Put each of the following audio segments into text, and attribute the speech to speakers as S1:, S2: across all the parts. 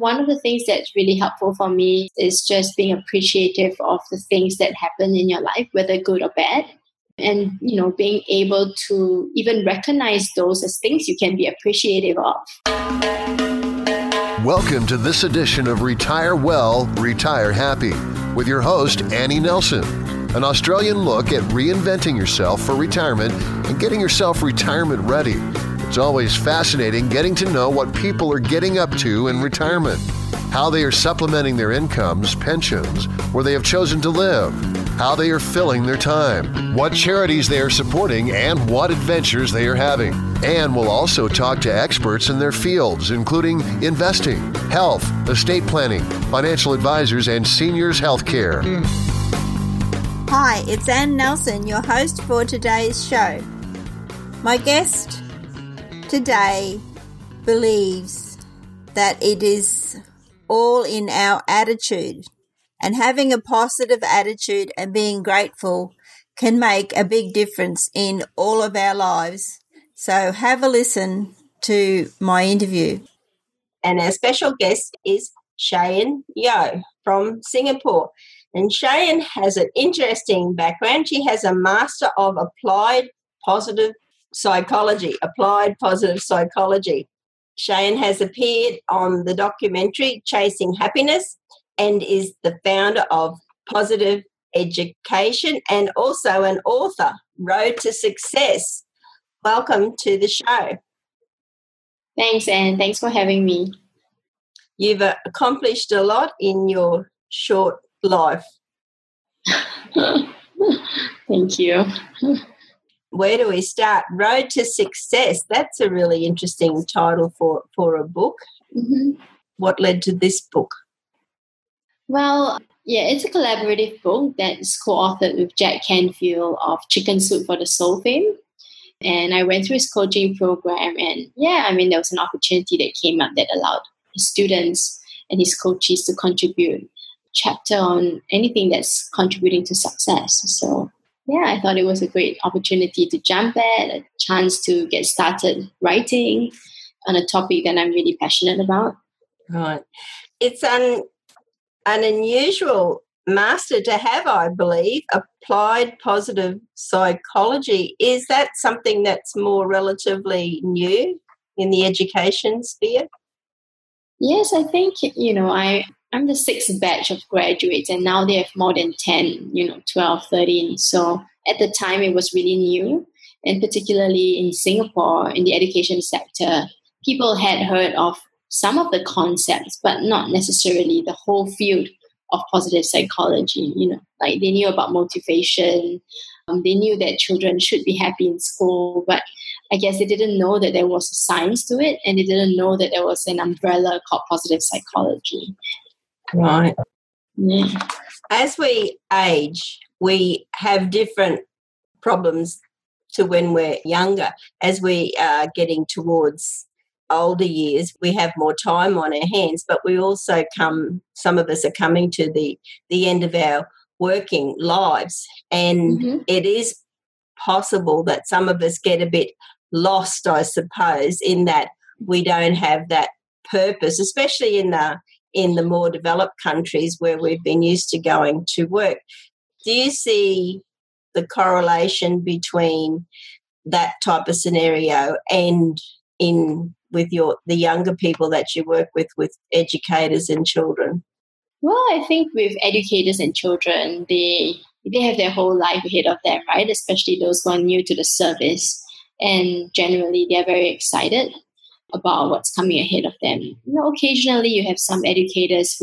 S1: One of the things that's really helpful for me is just being appreciative of the things that happen in your life, whether good or bad. And, being able to even recognize those as things you can be appreciative of.
S2: Welcome to this edition of Retire Well, Retire Happy with your host, Annie Nelson. An Australian look at reinventing yourself for retirement and getting yourself retirement ready. It's always fascinating getting to know what people are getting up to in retirement, how they are supplementing their incomes, pensions, where they have chosen to live, how they are filling their time, what charities they are supporting, and what adventures they are having. And we'll also talk to experts in their fields, including investing, health, estate planning, financial advisors, and seniors healthcare.
S3: Hi, it's Ann Nelson, your host for today's show. My guest today believes that it is all in our attitude, and having a positive attitude and being grateful can make a big difference in all of our lives. So have a listen to my interview. And our special guest is Cheyenne Yeoh from Singapore. And Cheyenne has an interesting background. She has a Master of Applied Positive Psychology. Cheyenne has appeared on the documentary Chasing Happiness and is the founder of Positive Education and also an author, Road to Success. Welcome to the show.
S1: Thanks, Anne. Thanks for having me.
S3: You've accomplished a lot in your short life.
S1: Thank you.
S3: Where do we start? Road to Success. That's a really interesting title for a book.
S1: Mm-hmm.
S3: What led to this book?
S1: Well, it's a collaborative book that's co-authored with Jack Canfield of Chicken Soup for the Soul fame. And I went through his coaching program, and there was an opportunity that came up that allowed his students and his coaches to contribute a chapter on anything that's contributing to success. So I thought it was a great opportunity to jump at, a chance to get started writing on a topic that I'm really passionate about.
S3: Right. It's an unusual master to have, I believe, applied positive psychology. Is that something that's more relatively new in the education sphere?
S1: Yes, I think, I'm the sixth batch of graduates, and now they have more than 10, 12, 13. So at the time, it was really new. And particularly in Singapore, in the education sector, people had heard of some of the concepts, but not necessarily the whole field of positive psychology. Like they knew about motivation. They knew that children should be happy in school, but I guess they didn't know that there was a science to it, and they didn't know that there was an umbrella called positive psychology.
S3: Right.
S1: Yeah.
S3: As we age, we have different problems to when we're younger. As we are getting towards older years, we have more time on our hands, but we also some of us are coming to the end of our working lives. And It is possible that some of us get a bit lost, I suppose, in that we don't have that purpose, especially in the more developed countries where we've been used to going to work. Do you see the correlation between that type of scenario and with the younger people that you work with educators and children?
S1: Well, I think with educators and children, they have their whole life ahead of them, right? Especially those who are new to the service. And generally, they're very excited about what's coming ahead of them. Occasionally you have some educators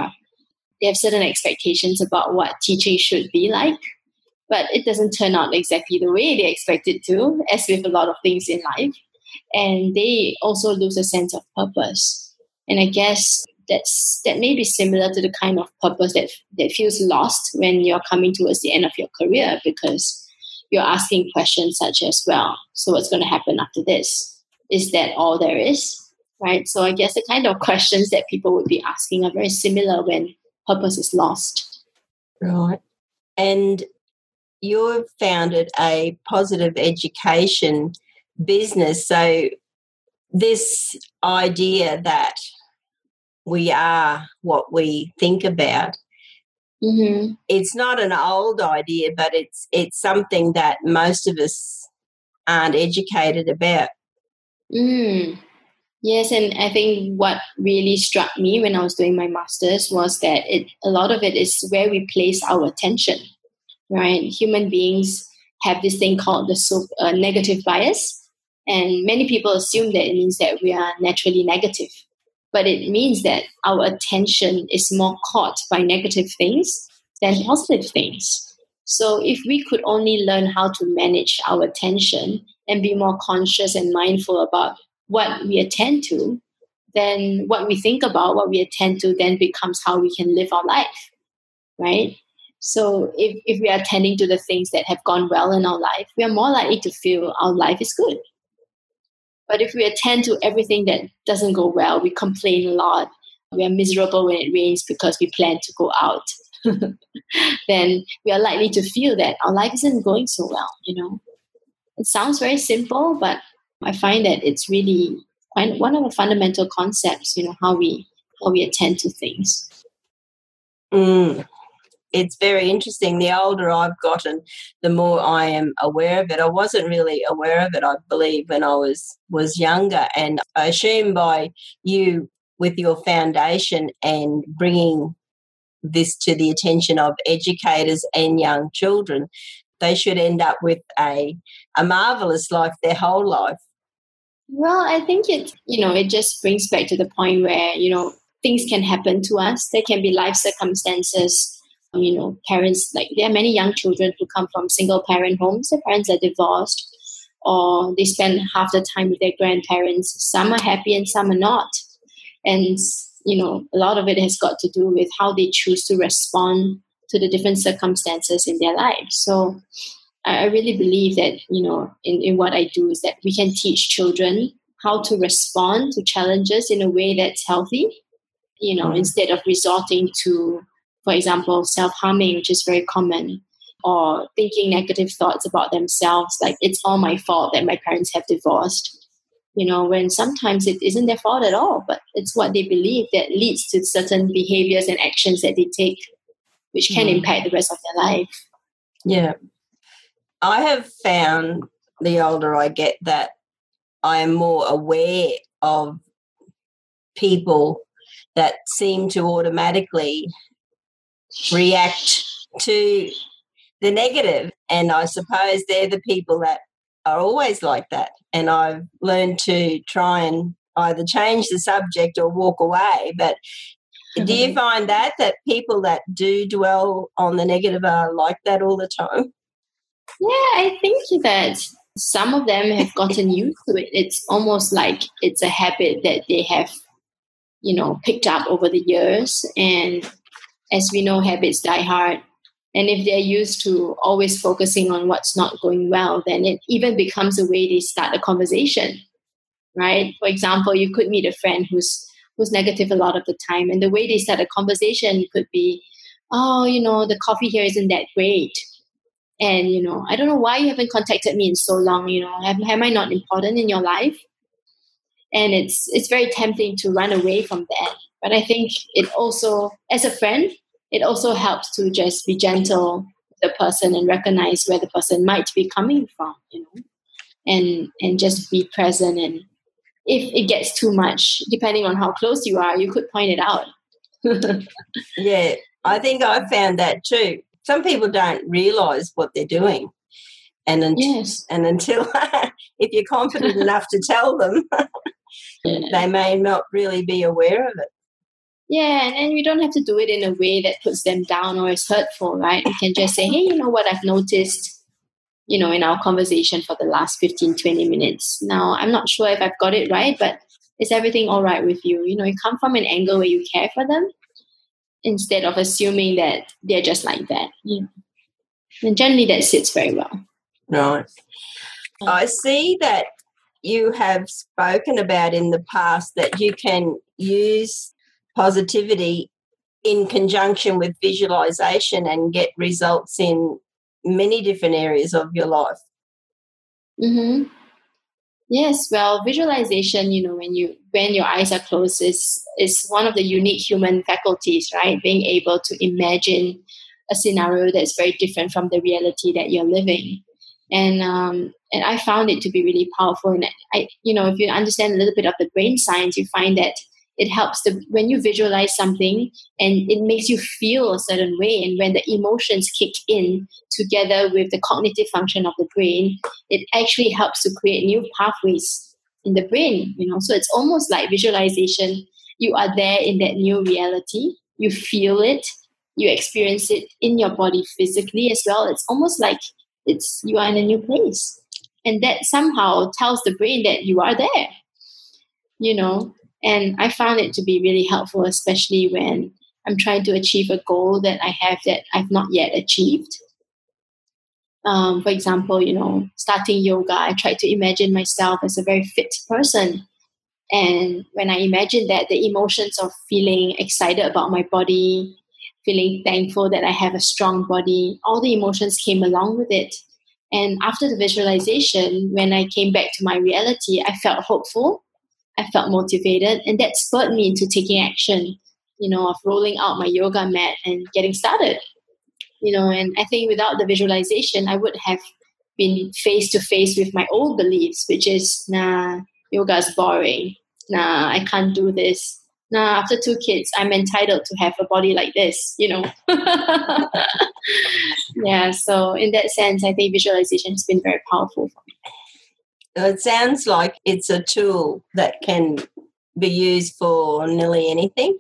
S1: they have certain expectations about what teaching should be like, but it doesn't turn out exactly the way they expect it to, as with a lot of things in life. And they also lose a sense of purpose. And I guess that may be similar to the kind of purpose that feels lost when you're coming towards the end of your career, because you're asking questions such as, well, so what's going to happen after this? Is that all there is? Right? So I guess the kind of questions that people would be asking are very similar when purpose is lost.
S3: Right. And you've founded a positive education business. So this idea that we are what we think about.
S1: Mm-hmm.
S3: It's not an old idea, but it's something that most of us aren't educated about.
S1: Mm. Yes, and I think what really struck me when I was doing my master's was that a lot of it is where we place our attention, right? Human beings have this thing called the negative bias, and many people assume that it means that we are naturally negative, but it means that our attention is more caught by negative things than positive things. So if we could only learn how to manage our attention and be more conscious and mindful about what we attend to, then what we think about, what we attend to, then becomes how we can live our life, right? So if we are attending to the things that have gone well in our life, we are more likely to feel our life is good. But if we attend to everything that doesn't go well, we complain a lot, we are miserable when it rains because we plan to go out, then we are likely to feel that our life isn't going so well, It sounds very simple, but I find that it's really quite one of the fundamental concepts, how we attend to things.
S3: Mm. It's very interesting. The older I've gotten, the more I am aware of it. I wasn't really aware of it, I believe, when I was younger. And I assume by you, with your foundation and bringing this to the attention of educators and young children, they should end up with a marvellous life their whole life.
S1: Well, I think it just brings back to the point where, things can happen to us. There can be life circumstances. Parents, like there are many young children who come from single parent homes. Their parents are divorced or they spend half the time with their grandparents. Some are happy and some are not. And, a lot of it has got to do with how they choose to respond to the different circumstances in their lives. So I really believe that, in what I do is that we can teach children how to respond to challenges in a way that's healthy, instead of resorting to, for example, self-harming, which is very common, or thinking negative thoughts about themselves, like it's all my fault that my parents have divorced, when sometimes it isn't their fault at all, but it's what they believe that leads to certain behaviors and actions that they take, which can impact the rest of their life.
S3: Yeah. I have found the older I get that I am more aware of people that seem to automatically react to the negative. And I suppose they're the people that are always like that. And I've learned to try and either change the subject or walk away. But do you find that people that do dwell on the negative are like that all the time?
S1: Yeah, I think that some of them have gotten used to it. It's almost like it's a habit that they have, picked up over the years. And as we know, habits die hard. And if they're used to always focusing on what's not going well, then it even becomes a way they start a conversation, right? For example, you could meet a friend who's negative a lot of the time, and the way they start a conversation could be, oh, the coffee here isn't that great. And, I don't know why you haven't contacted me in so long, am I not important in your life? And it's very tempting to run away from that. But I think it also, as a friend, it also helps to just be gentle with the person and recognize where the person might be coming from, and just be present. And if it gets too much, depending on how close you are, you could point it out.
S3: Yeah, I think I found that too. Some people don't realise what they're doing. And until if you're confident enough to tell them, they may not really be aware of it.
S1: Yeah, and we don't have to do it in a way that puts them down or is hurtful, right? We can just say, hey, you know what I've noticed, in our conversation for the last 15, 20 minutes. Now, I'm not sure if I've got it right, but is everything all right with you? You come from an angle where you care for them instead of assuming that they're just like that. And generally that sits very well.
S3: Right. I see that you have spoken about in the past that you can use positivity in conjunction with visualization and get results in many different areas of your life.
S1: Mm-hmm. Yes, well, visualization, when your eyes are closed is one of the unique human faculties, right? Being able to imagine a scenario that's very different from the reality that you're living. And I found it to be really powerful. And if you understand a little bit of the brain science, you find that it helps when you visualize something and it makes you feel a certain way. And when the emotions kick in together with the cognitive function of the brain, it actually helps to create new pathways in the brain. So it's almost like visualization. You are there in that new reality. You feel it. You experience it in your body physically as well. It's almost like you are in a new place. And that somehow tells the brain that you are there, and I found it to be really helpful, especially when I'm trying to achieve a goal that I have that I've not yet achieved. For example, starting yoga, I tried to imagine myself as a very fit person. And when I imagined that, the emotions of feeling excited about my body, feeling thankful that I have a strong body, all the emotions came along with it. And after the visualization, when I came back to my reality, I felt hopeful. I felt motivated, and that spurred me into taking action, of rolling out my yoga mat and getting started. And I think without the visualization, I would have been face to face with my old beliefs, which is, nah, yoga is boring. Nah, I can't do this. Nah, after 2 kids, I'm entitled to have a body like this, Yeah, so in that sense, I think visualization has been very powerful for me.
S3: It sounds like it's a tool that can be used for nearly anything.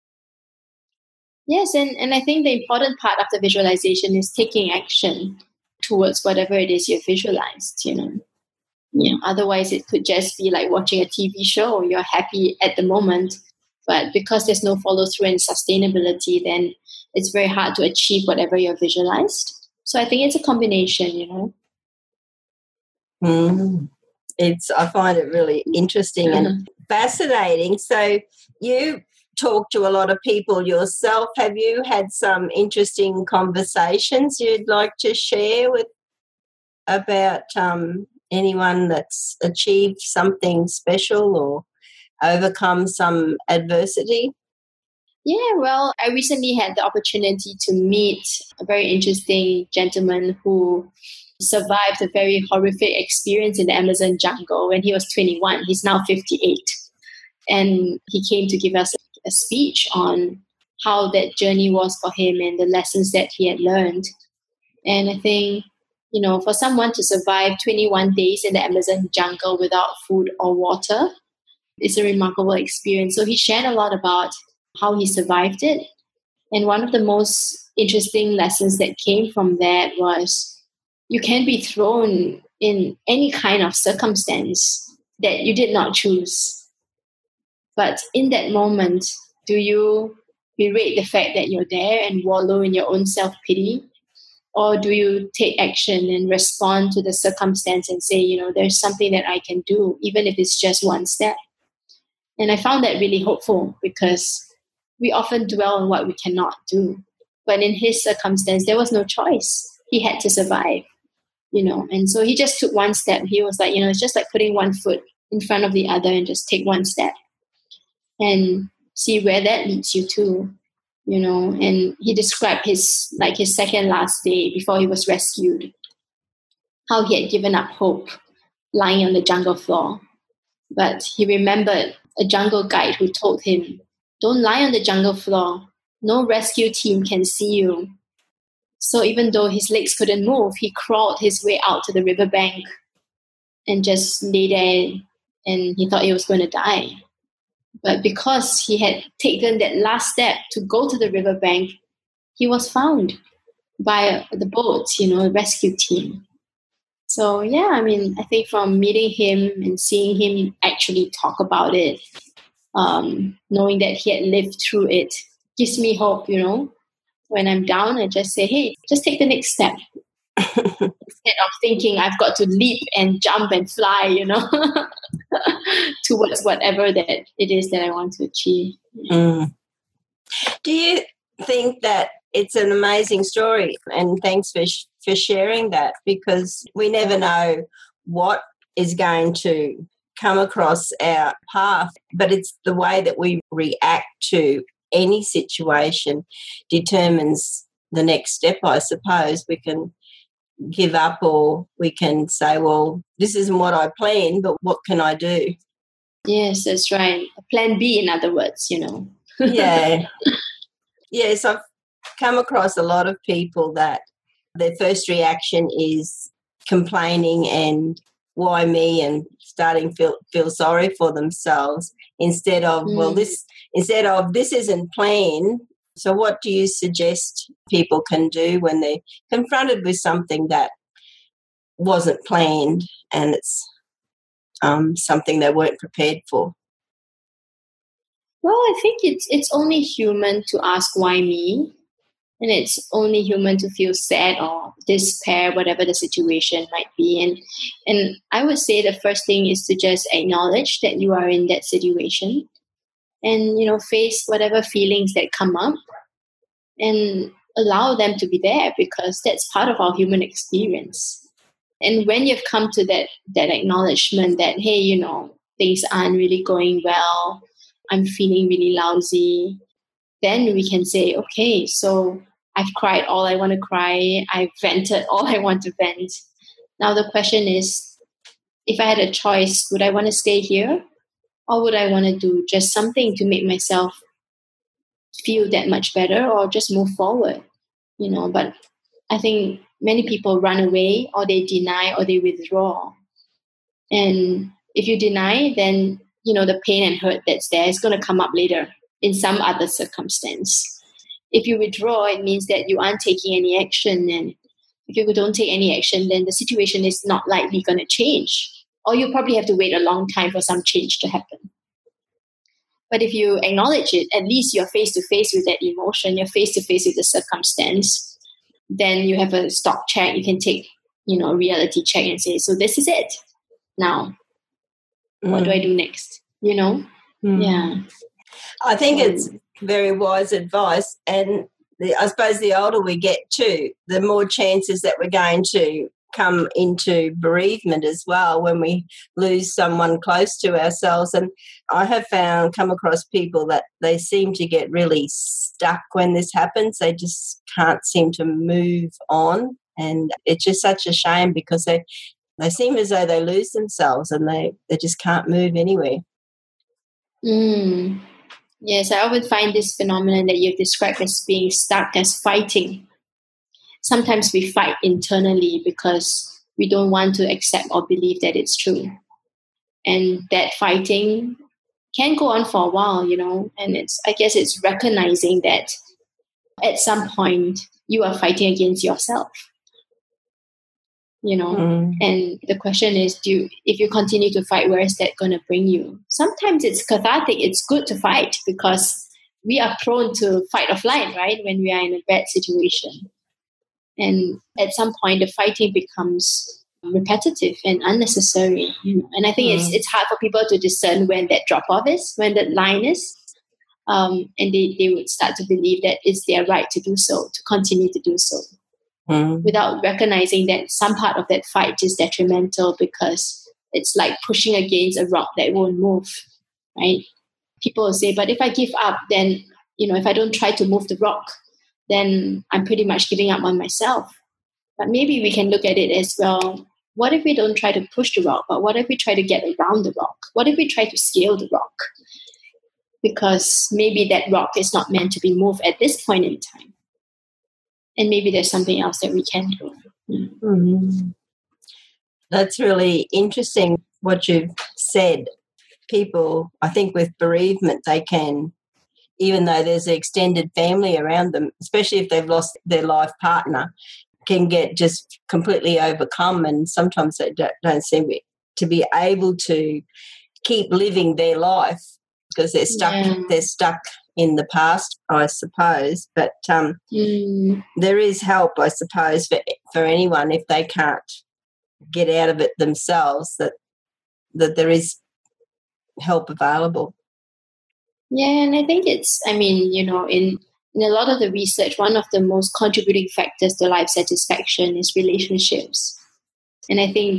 S1: Yes, and I think the important part of the visualization is taking action towards whatever it is you've visualized, Yeah. Otherwise, it could just be like watching a TV show. You're happy at the moment, but because there's no follow through and sustainability, then it's very hard to achieve whatever you've visualized. So I think it's a combination,
S3: I find it really interesting and fascinating. So you talk to a lot of people yourself. Have you had some interesting conversations you'd like to share about anyone that's achieved something special or overcome some adversity?
S1: Yeah, well, I recently had the opportunity to meet a very interesting gentleman who survived a very horrific experience in the Amazon jungle when he was 21. He's now 58. And he came to give us a speech on how that journey was for him and the lessons that he had learned. And I think, for someone to survive 21 days in the Amazon jungle without food or water is a remarkable experience. So he shared a lot about how he survived it. And one of the most interesting lessons that came from that was you can be thrown in any kind of circumstance that you did not choose. But in that moment, do you berate the fact that you're there and wallow in your own self-pity? Or do you take action and respond to the circumstance and say, there's something that I can do, even if it's just one step? And I found that really hopeful because we often dwell on what we cannot do. But in his circumstance, there was no choice. He had to survive, and so he just took one step. He was like, it's just like putting one foot in front of the other and just take one step and see where that leads you to, and he described his second last day before he was rescued, how he had given up hope lying on the jungle floor. But he remembered a jungle guide who told him, don't lie on the jungle floor. No rescue team can see you. So even though his legs couldn't move, he crawled his way out to the riverbank and just lay there, and he thought he was going to die. But because he had taken that last step to go to the riverbank, he was found by the boat, the rescue team. So, yeah, I think from meeting him and seeing him actually talk about it, knowing that he had lived through it, gives me hope, When I'm down, I just say, hey, just take the next step. Instead of thinking I've got to leap and jump and fly, towards whatever that it is that I want to achieve.
S3: Do you think that it's an amazing story? And thanks for sharing that, because we never know what is going to come across our path, but it's the way that we react to any situation determines the next step, I suppose. We can give up, or we can say, well, this isn't what I planned, but what can I do?
S1: Yes, that's right. Plan B, in other words,
S3: Yeah. Yes, I've come across a lot of people that their first reaction is complaining and why me, and starting feel sorry for themselves instead of this isn't planned. So what do you suggest people can do when they're confronted with something that wasn't planned and it's something they weren't prepared for?
S1: Well, I think it's only human to ask why me, and it's only human to feel sad or despair, whatever the situation might be. And I would say the first thing is to just acknowledge that you are in that situation, and face whatever feelings that come up, and allow them to be there, because that's part of our human experience. And when you've come to that acknowledgement that, hey, things aren't really going well, I'm feeling really lousy, then we can say, okay, so I've cried all I want to cry, I've vented all I want to vent. Now the question is, if I had a choice, would I want to stay here, or would I want to do just something to make myself feel that much better, or just move forward? But I think many people run away, or they deny, or they withdraw. And if you deny, then the pain and hurt that's there is going to come up later in some other circumstance. If you withdraw, it means that you aren't taking any action, and if you don't take any action, then the situation is not likely going to change, or you probably have to wait a long time for some change to happen. But if you acknowledge it, at least you're face to face with that emotion, you're face to face with the circumstance, then you have a stock check. You can take, a reality check and say, so this is it. Now, what do I do next? Yeah.
S3: I think it's very wise advice. And I suppose the older we get too, the more chances that we're going to come into bereavement as well, when we lose someone close to ourselves. And I have come across people that they seem to get really stuck when this happens. They just can't seem to move on. And it's just such a shame, because they seem as though they lose themselves and they just can't move anywhere.
S1: Yes, I often find this phenomenon that you've described as being stuck as fighting. Sometimes we fight internally because we don't want to accept or believe that it's true. And that fighting can go on for a while, and I guess it's recognizing that at some point you are fighting against yourself. And the question is, if you continue to fight, where is that going to bring you? Sometimes it's cathartic. It's good to fight, because we are prone to fight or flight, right? When we are in a bad situation. And at some point, the fighting becomes repetitive and unnecessary. And I think it's hard for people to discern when that drop off is, when that line is. And they would start to believe that it's their right to do so, to continue to do so. Without recognizing that some part of that fight is detrimental, because it's like pushing against a rock that won't move, right? People will say, but if I give up, then, if I don't try to move the rock, then I'm pretty much giving up on myself. But maybe we can look at it as, well, what if we don't try to push the rock, but what if we try to get around the rock? What if we try to scale the rock? Because maybe that rock is not meant to be moved at this point in time. And maybe there's something else that we can do.
S3: That's really interesting what you've said. People, I think with bereavement, they can, even though there's an extended family around them, especially if they've lost their life partner, can get just completely overcome, and sometimes they don't seem to be able to keep living their life because they're stuck. Yeah. They're stuck in the past, I suppose. But there is help, I suppose, for anyone if they can't get out of it themselves. That there is help available.
S1: Yeah, and I think it's, in a lot of the research, one of the most contributing factors to life satisfaction is relationships. And I think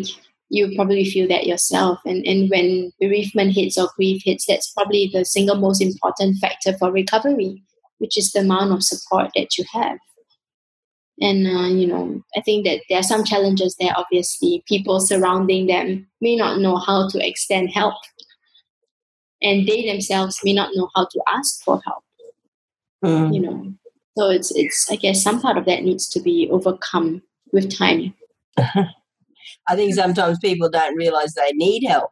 S1: you probably feel that yourself. And when bereavement hits or grief hits, that's probably the single most important factor for recovery, which is the amount of support that you have. And, I think that there are some challenges there, obviously. People surrounding them may not know how to extend help, and they themselves may not know how to ask for help, So it's I guess some part of that needs to be overcome with time.
S3: I think sometimes people don't realize they need help.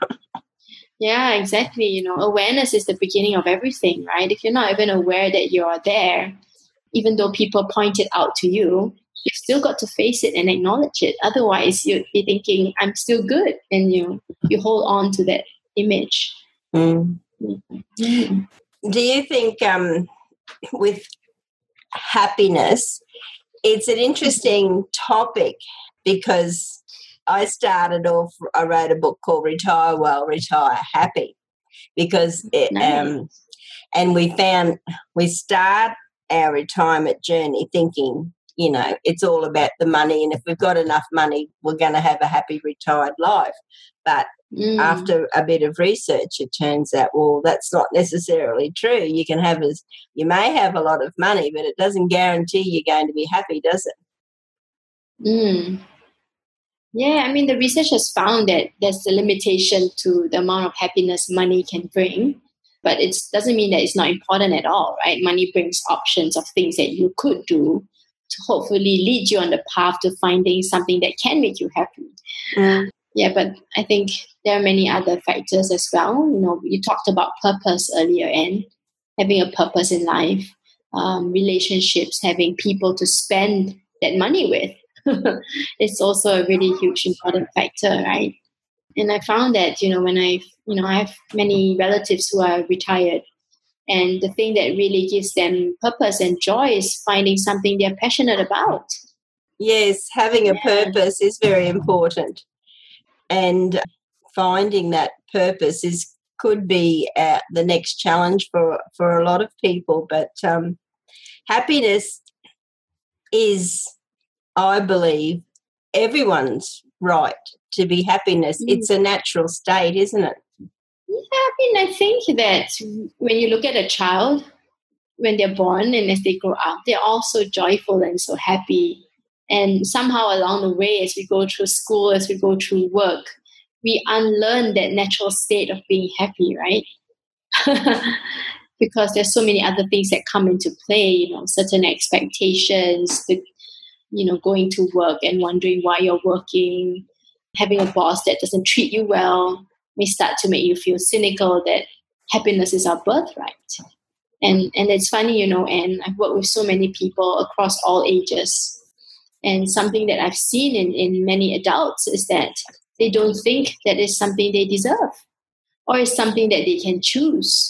S1: Yeah, exactly. Awareness is the beginning of everything, right? If you're not even aware that you're there, even though people point it out to you, you've still got to face it and acknowledge it. Otherwise, you'd be thinking, I'm still good. And you hold on to that image.
S3: Mm. Mm. Do you think with happiness, it's an interesting topic because I wrote a book called Retire Well, Retire Happy, because and we start our retirement journey thinking, it's all about the money, and if we've got enough money, we're going to have a happy retired life. But after a bit of research, it turns out, well, that's not necessarily true. You may have a lot of money, but it doesn't guarantee you're going to be happy, does it?
S1: Yeah, the research has found that there's a limitation to the amount of happiness money can bring, but it doesn't mean that it's not important at all, right? Money brings options of things that you could do to hopefully lead you on the path to finding something that can make you happy. Yeah, but I think there are many other factors as well. You talked about purpose earlier, and having a purpose in life, relationships, having people to spend that money with. It's also a really huge important factor, right? And I found that when I have many relatives who are retired, and the thing that really gives them purpose and joy is finding something they're passionate about.
S3: Yes, having a purpose is very important, and finding that purpose could be the next challenge for a lot of people. But happiness is, I believe, everyone's right to be happiness. It's a natural state, isn't it?
S1: Yeah, I think that when you look at a child, when they're born and as they grow up, they're all so joyful and so happy. And somehow along the way, as we go through school, as we go through work, we unlearn that natural state of being happy, right? Because there's so many other things that come into play, certain expectations, going to work and wondering why you're working, having a boss that doesn't treat you well may start to make you feel cynical that happiness is our birthright. And it's funny, and I've worked with so many people across all ages. And something that I've seen in many adults is that they don't think that is something they deserve or is something that they can choose,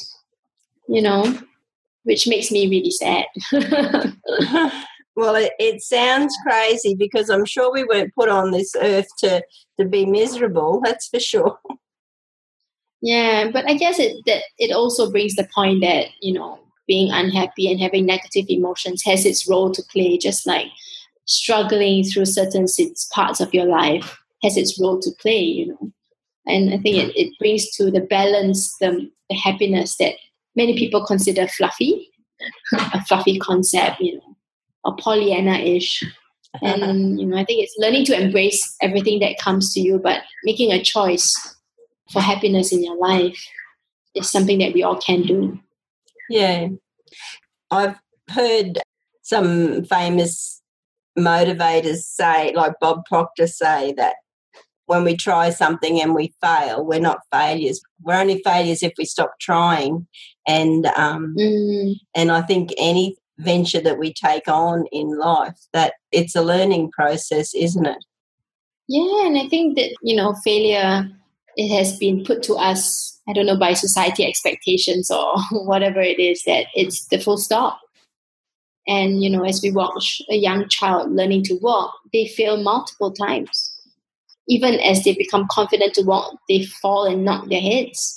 S1: which makes me really sad.
S3: Well, it sounds crazy because I'm sure we weren't put on this earth to be miserable, that's for sure.
S1: Yeah, but I guess it also brings the point that, being unhappy and having negative emotions has its role to play, just like struggling through certain parts of your life has its role to play, And I think it brings to the balance the happiness that many people consider fluffy, a fluffy concept, or Pollyanna-ish. And, I think it's learning to embrace everything that comes to you, but making a choice for happiness in your life is something that we all can do.
S3: Yeah. I've heard some famous motivators say, like Bob Proctor say, that when we try something and we fail, we're not failures. We're only failures if we stop trying. And I think any venture that we take on in life, that it's a learning process, isn't it?
S1: Yeah, and I think that, failure, it has been put to us, I don't know, by society expectations or whatever it is, that it's the full stop. And, as we watch a young child learning to walk, they fail multiple times. Even as they become confident to walk, they fall and knock their heads.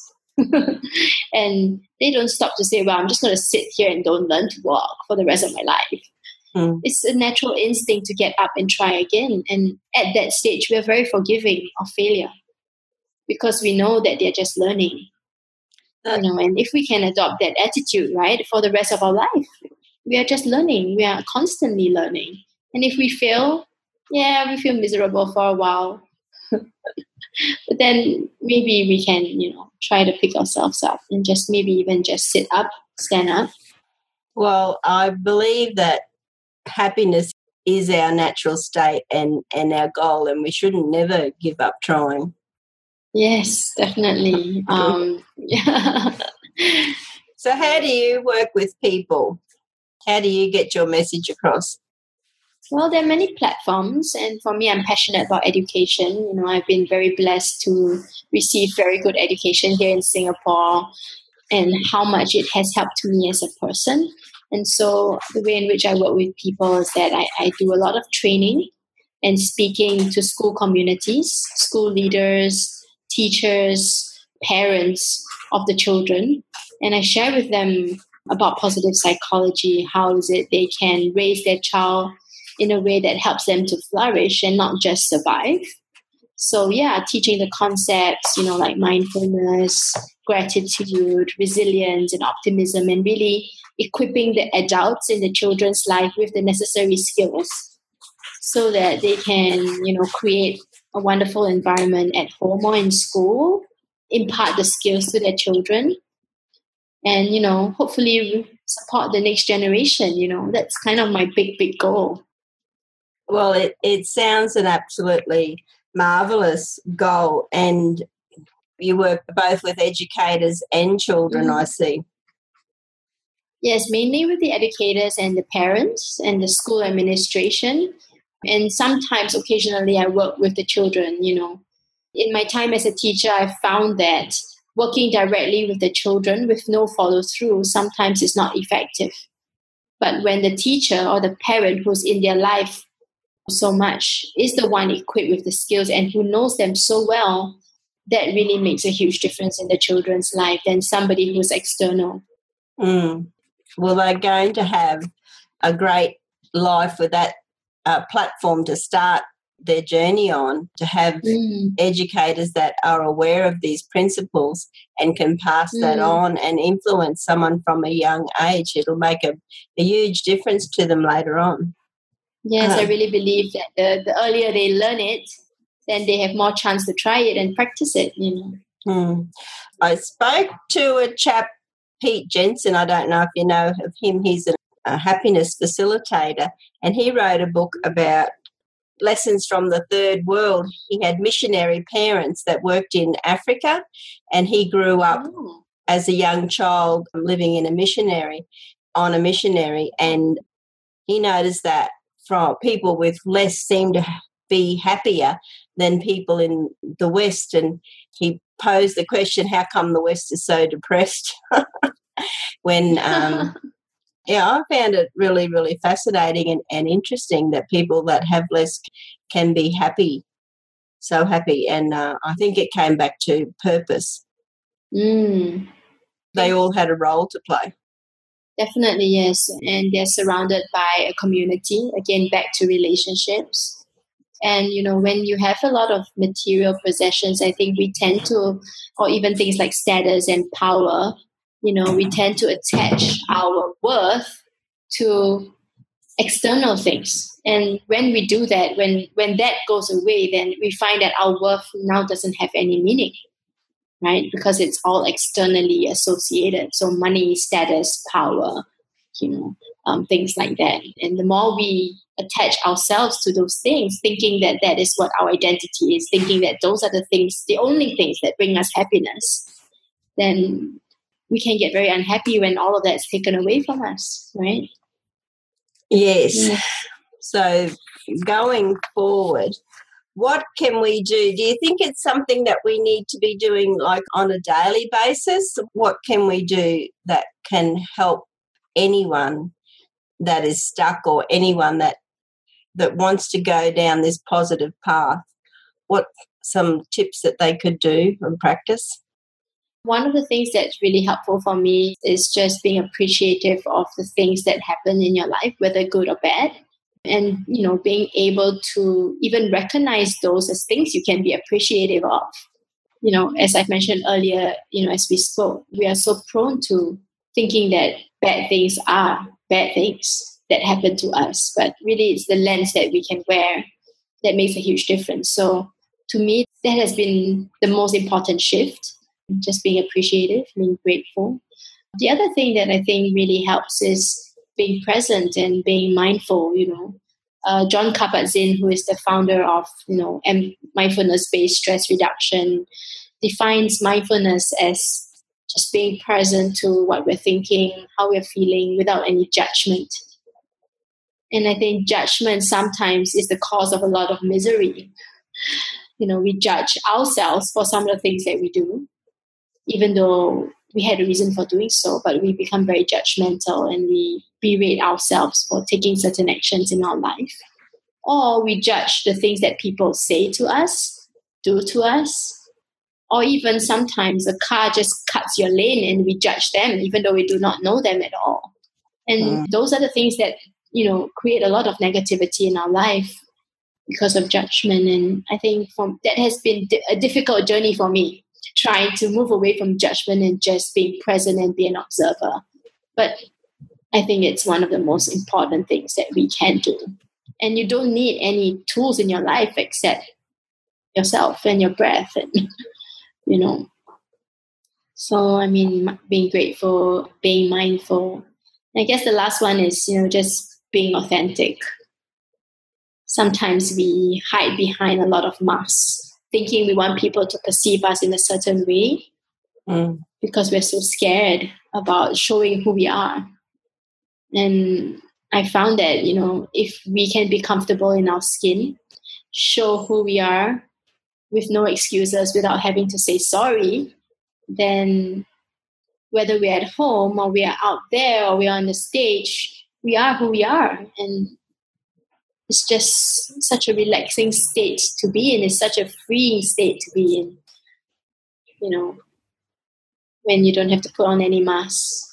S1: And they don't stop to say, well, I'm just going to sit here and don't learn to walk for the rest of my life. It's a natural instinct to get up and try again. And at that stage, we are very forgiving of failure because we know that they're just learning. And if we can adopt that attitude, right, for the rest of our life, we are just learning. We are constantly learning. And if we fail, we feel miserable for a while. But then maybe we can, try to pick ourselves up and just maybe even just sit up, stand up.
S3: Well, I believe that happiness is our natural state and our goal, and we shouldn't never give up trying.
S1: Yes, definitely.
S3: So how do you work with people? How do you get your message across?
S1: Well, there are many platforms, and for me, I'm passionate about education. I've been very blessed to receive very good education here in Singapore, and how much it has helped me as a person. And so the way in which I work with people is that I do a lot of training and speaking to school communities, school leaders, teachers, parents of the children. And I share with them about positive psychology. How is it they can raise their child in a way that helps them to flourish and not just survive. So teaching the concepts, like mindfulness, gratitude, resilience, and optimism, and really equipping the adults in the children's life with the necessary skills so that they can, create a wonderful environment at home or in school, impart the skills to their children, and, hopefully support the next generation. That's kind of my big goal.
S3: Well, it sounds an absolutely marvellous goal, and you work both with educators and children, I see.
S1: Yes, mainly with the educators and the parents and the school administration. And sometimes, occasionally, I work with the children, In my time as a teacher, I found that working directly with the children with no follow-through sometimes is not effective. But when the teacher or the parent who's in their life so much is the one equipped with the skills and who knows them so well, that really makes a huge difference in the children's life than somebody who's external.
S3: Well, they're going to have a great life with that platform to start their journey on, to have educators that are aware of these principles and can pass that on and influence someone from a young age. It'll make a huge difference to them later on.
S1: Yes, I really believe that the earlier they learn it, then they have more chance to try it and practice it,
S3: I spoke to a chap, Pete Jensen. I don't know if you know of him. He's a happiness facilitator, and he wrote a book about lessons from the third world. He had missionary parents that worked in Africa, and he grew up as a young child living on a missionary, and he noticed that from people with less seem to be happier than people in the West, and he posed the question, how come the West is so depressed? When I found it really, really fascinating and interesting that people that have less can be happy, so happy. And I think it came back to purpose. They all had a role to play.
S1: Definitely, yes. And they're surrounded by a community, again, back to relationships. And, when you have a lot of material possessions, I think we tend to, or even things like status and power, we tend to attach our worth to external things. And when we do that, when that goes away, then we find that our worth now doesn't have any meaning, right? Because it's all externally associated. So money, status, power, things like that. And the more we attach ourselves to those things, thinking that that is what our identity is, thinking that those are the only things that bring us happiness, then we can get very unhappy when all of that's taken away from us, right?
S3: Yes. So going forward, what can we do? Do you think it's something that we need to be doing like on a daily basis? What can we do that can help anyone that is stuck or anyone that wants to go down this positive path? What some tips that they could do and practice?
S1: One of the things that's really helpful for me is just being appreciative of the things that happen in your life, whether good or bad. And, being able to even recognize those as things you can be appreciative of. As I've mentioned earlier, as we spoke, we are so prone to thinking that bad things are bad things that happen to us. But really, it's the lens that we can wear that makes a huge difference. So to me, that has been the most important shift, just being appreciative, being grateful. The other thing that I think really helps is being present and being mindful. Jon Kabat-Zinn, who is the founder of mindfulness-based stress reduction, defines mindfulness as just being present to what we're thinking, how we're feeling, without any judgment. And I think judgment sometimes is the cause of a lot of misery. We judge ourselves for some of the things that we do, even though we had a reason for doing so, but we become very judgmental and we berate ourselves for taking certain actions in our life. Or we judge the things that people say to us, do to us, or even sometimes a car just cuts your lane and we judge them even though we do not know them at all. And those are the things that, create a lot of negativity in our life because of judgment. And I think that has been a difficult journey for me, trying to move away from judgment and just being present and be an observer. But I think it's one of the most important things that we can do. And you don't need any tools in your life except yourself and your breath and, So, being grateful, being mindful. And I guess the last one is, just being authentic. Sometimes we hide behind a lot of masks, thinking we want people to perceive us in a certain way because we're so scared about showing who we are. And I found that, if we can be comfortable in our skin, show who we are with no excuses, without having to say sorry, then whether we're at home or we are out there or we are on the stage, we are who we are. And it's just such a relaxing state to be in. It's such a freeing state to be in, when you don't have to put on any masks.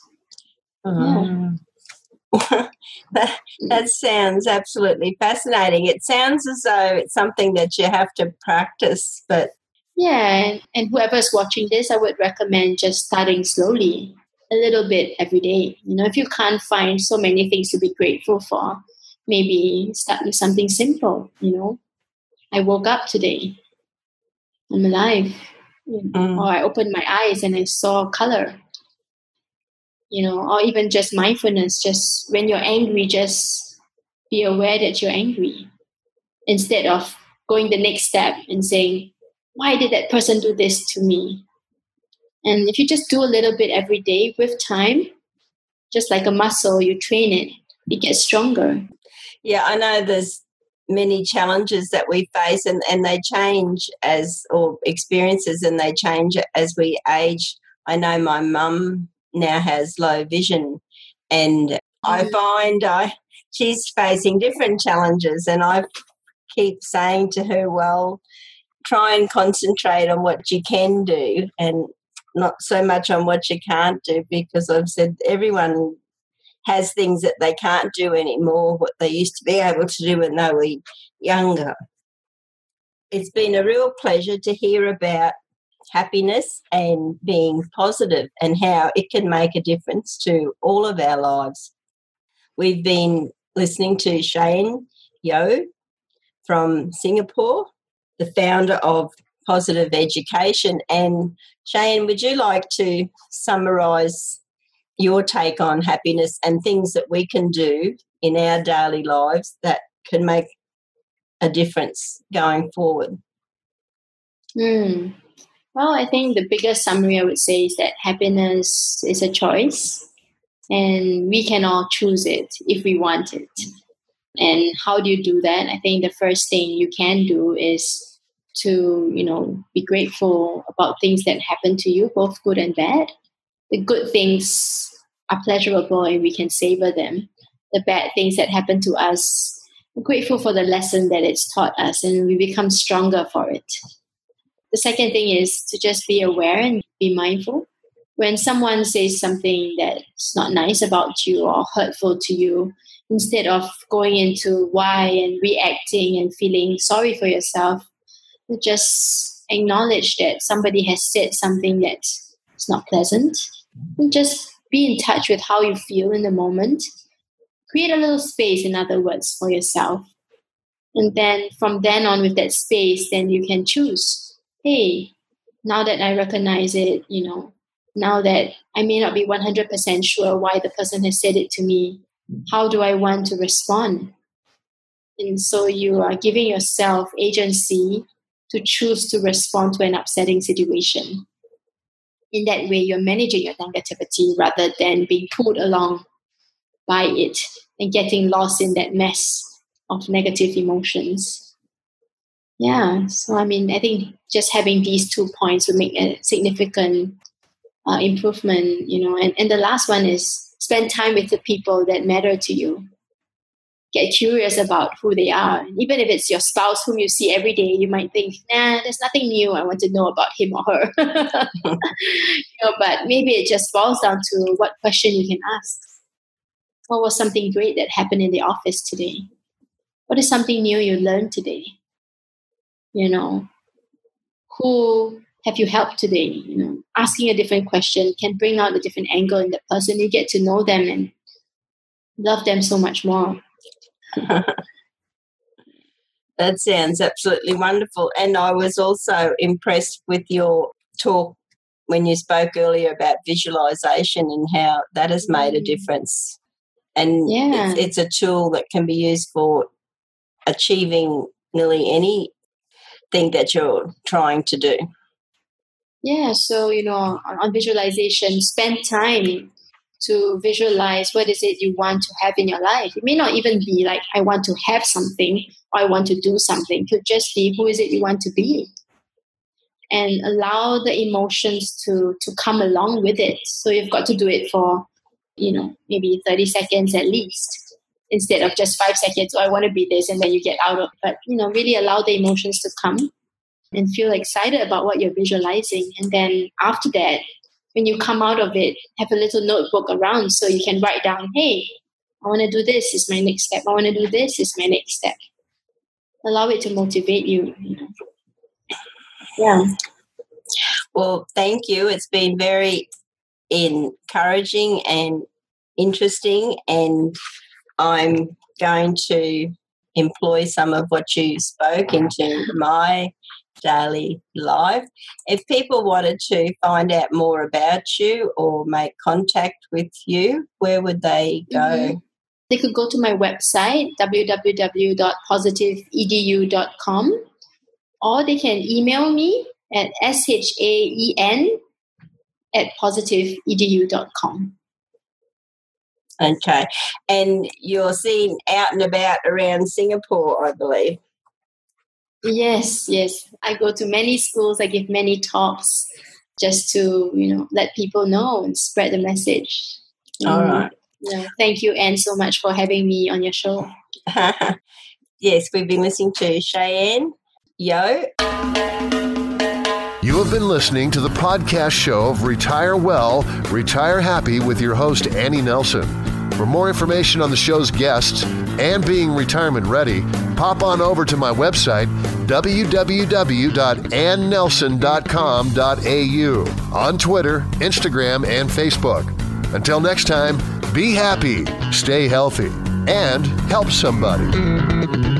S3: That sounds absolutely fascinating. It sounds as though it's something that you have to practice, but
S1: yeah, and whoever's watching this, I would recommend just starting slowly, a little bit every day. If you can't find so many things to be grateful for, maybe start with something simple. I woke up today. I'm alive. Or I opened my eyes and I saw color. Or even just mindfulness. Just when you're angry, just be aware that you're angry, instead of going the next step and saying, why did that person do this to me? And if you just do a little bit every day, with time, just like a muscle, you train it, it gets stronger.
S3: Yeah, I know there's many challenges that we face and they change or experiences, and they change as we age. I know my mum now has low vision, and I find she's facing different challenges, and I keep saying to her, well, try and concentrate on what you can do and not so much on what you can't do, because I've said everyone has things that they can't do anymore, what they used to be able to do when they were younger. It's been a real pleasure to hear about happiness and being positive and how it can make a difference to all of our lives. We've been listening to Shane Yeo from Singapore, the founder of Positive Education. And Shane, would you like to summarise your take on happiness and things that we can do in our daily lives that can make a difference going forward?
S1: Well, I think the biggest summary I would say is that happiness is a choice, and we can all choose it if we want it. And how do you do that? I think the first thing you can do is to, be grateful about things that happen to you, both good and bad. The good things are pleasurable and we can savor them. The bad things that happen to us, we're grateful for the lesson that it's taught us, and we become stronger for it. The second thing is to just be aware and be mindful. When someone says something that's not nice about you or hurtful to you, instead of going into why and reacting and feeling sorry for yourself, just acknowledge that somebody has said something that's not pleasant, and just be in touch with how you feel in the moment. Create a little space, in other words, for yourself. And then from then on, with that space, then you can choose, hey, now that I recognize it, now that I may not be 100% sure why the person has said it to me, how do I want to respond? And so you are giving yourself agency to choose to respond to an upsetting situation. In that way, you're managing your negativity rather than being pulled along by it and getting lost in that mess of negative emotions. Yeah, so I think just having these 2 points would make a significant improvement, and the last one is spend time with the people that matter to you. Get curious about who they are. Even if it's your spouse whom you see every day, you might think, there's nothing new I want to know about him or her. But maybe it just boils down to what question you can ask. What was something great that happened in the office today? What is something new you learned today? Who have you helped today? Asking a different question can bring out a different angle in that person. You get to know them and love them so much more.
S3: That sounds absolutely wonderful. And I was also impressed with your talk when you spoke earlier about visualization and how that has made a difference. And it's a tool that can be used for achieving nearly anything that you're trying to do.
S1: Yeah, so, on visualization, spend time to visualize what is it you want to have in your life. It may not even be like, I want to have something or I want to do something. It could just be, who is it you want to be? And allow the emotions to come along with it. So you've got to do it for, maybe 30 seconds at least, instead of just 5 seconds, I want to be this, and then you get out of it. But, really allow the emotions to come and feel excited about what you're visualizing. And then after that, when you come out of it, have a little notebook around so you can write down, hey, I want to do this is my next step. I want to do this is my next step. Allow it to motivate you. Yeah.
S3: Well, thank you. It's been very encouraging and interesting, and I'm going to employ some of what you spoke into my daily life. If people wanted to find out more about you or make contact with you, where would they go?
S1: Mm-hmm. They could go to my website, www.positiveedu.com, or they can email me at shaen@positiveedu.com.
S3: Okay. And you're seen out and about around Singapore, I believe.
S1: Yes. I go to many schools. I give many talks just to, let people know and spread the message.
S3: All right.
S1: Yeah. Thank you, Anne, so much for having me on your show.
S3: Yes, we've been listening to Shaen Yeo.
S2: You have been listening to the podcast show of Retire Well, Retire Happy with your host, Annie Nelson. For more information on the show's guests and being retirement ready, pop on over to my website, www.annelson.com.au, on Twitter, Instagram, and Facebook. Until next time, be happy, stay healthy, and help somebody.